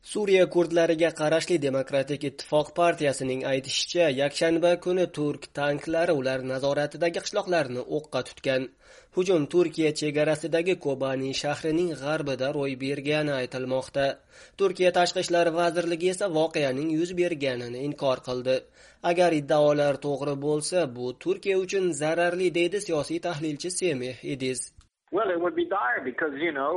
Suriya kurdlariga qarashli Demokratik ittifoq partiyasining aytishicha, yakshanba kuni turk tanklari ular nazoratidagi qishloqlarni o'qqa tutgan. Hujum Turkiya chegarasidagi Kobani shahrining g'arbida ro'y bergani aytilmoqda. Turkiya Tashqi ishlar vazirligi esa voqeaning yuz berganini inkor qildi. Agar iddaolar to'g'ri bo'lsa, bu Turkiya uchun zararli, deydi siyosiy tahlilchi Semih Ediz. Well, it would be dire because,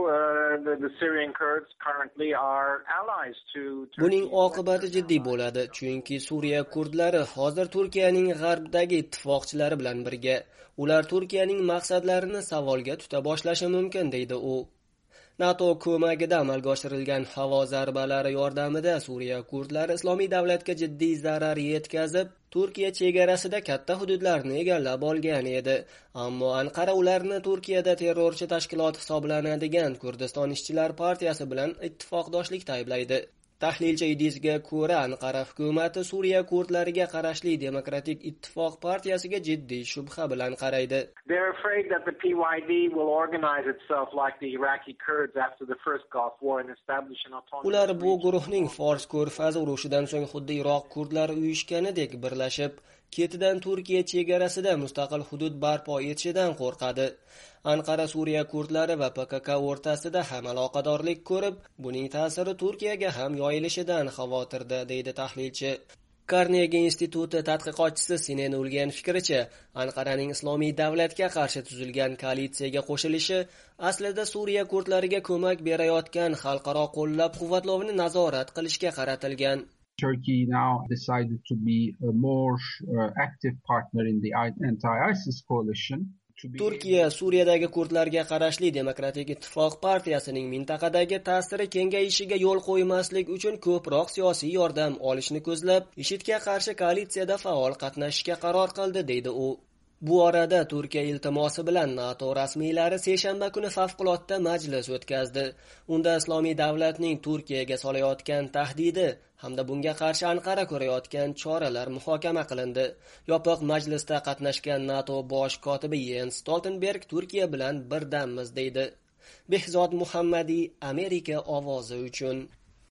the Syrian Kurds currently are allies to Turkey. Buning oqibati jiddiy bo'ladi, chunki Suriya kurdlari hozir Turkiyaning g'arbdagi ittifoqchilari bilan birga. Ular Turkiyaning maqsadlarini savolga tuta boshlashi mumkin, deydi u. NATO ko'magida amalga oshirilgan havo zarbalari yordamida Suriya kurdlari Islomiy davlatga jiddiy zarar yetkazib, Turkiya chegarasida katta hududlarni egallab olgan edi. Ammo Anqara ularni Turkiyada terrorchi tashkilot hisoblanadigan Kurdiston ishchilar partiyasi bilan ittifoqdoshlikda ayblaydi. Tahlilchi Idizga ko'ra, Anqara hukumati Suriya kurdlariga qarashli Demokratik ittifoq partiyasiga jiddiy shubha bilan qaraydi. They're afraid that the PYD will organize itself like the Iraqi Kurds after the first Gulf War and establish an autonomous. Ular bu guruhning Fors ko'rfazi urushidan so'ng xuddi Iroq kurdlari uyushganidek birlashib, ketidan Turkiya chegarasida mustaqil hudud barpo etishidan qo'rqadi. Anqara Suriya kurdlari va PKK o'rtasida ham aloqadorlik ko'rib, buning ta'siri Turkiyaga ham yoyilishidan xavotirda, deydi tahlilchi. Carnegie instituti tadqiqotchisi Sinen Ulgan fikricha, Anqaraning Islomiy davlatga qarshi tuzilgan koalitsiyaga qo'shilishi aslida Suriya kurdlariga ko'mak berayotgan xalqaro qo'llab-quvvatlovni nazorat qilishga qaratilgan. Turkey now decided to be a more active partner in the anti-ISIS coalition. Turkiya Suriyadagi kurdlarga qarashli Demokratik ittifoq partiyasining mintaqadagi ta'siri kengayishiga yo'l qo'ymaslik uchun ko'proq siyosiy yordam olishni ko'zlab, IShIDga qarshi koalitsiyada faol qatnashishga qaror qildi, deydi u. Bu orada Turkiya iltimosi bilan NATO rasmiylari seshanba kuni favqulodda majlis o'tkazdi. Unda Islomiy davlatning Turkiyaga solayotgan tahdidi hamda bunga qarshi Anqara ko'rayotgan choralar muhokama qilindi. Yopiq majlisda qatnashgan NATO bosh kotibi Jens Stoltenberg Turkiya bilan birdammiz, deydi. Behzod Muhammadiy, Amerika ovozi uchun.